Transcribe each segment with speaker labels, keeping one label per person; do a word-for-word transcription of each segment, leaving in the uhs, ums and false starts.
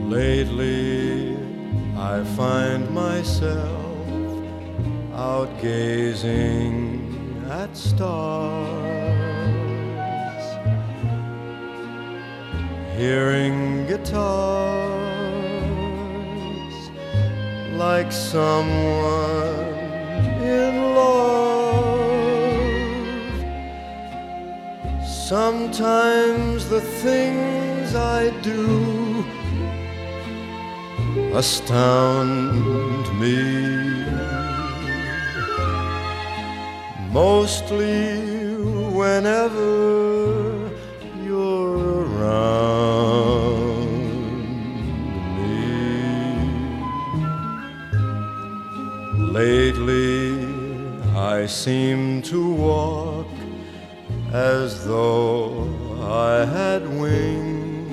Speaker 1: Lately I find myself out gazing at stars, hearing guitars, like someone in love. Sometimes the things I do astound me, mostly whenever you're around me. Lately I seem to walk as though I had wings,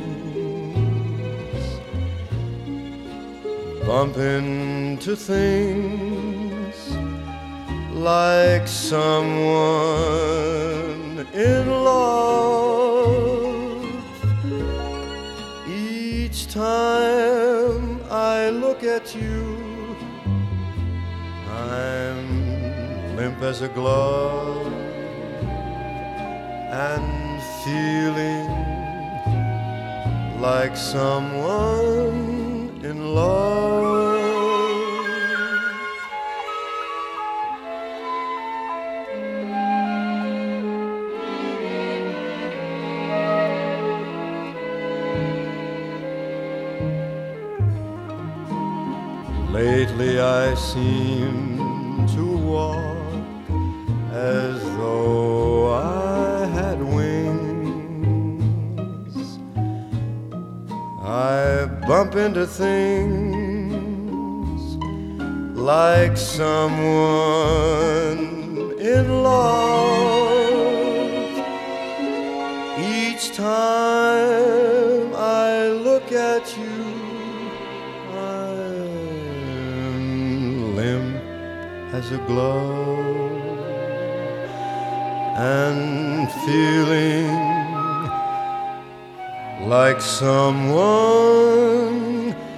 Speaker 1: bump into things like someone in love. Each time I look at you, I'm limp as a glove and feeling like someone in love. Lately I seem to walk as though I had wings. I bump into things like someone in love. Each time I look at you, I'm limp as a glove and feeling like someone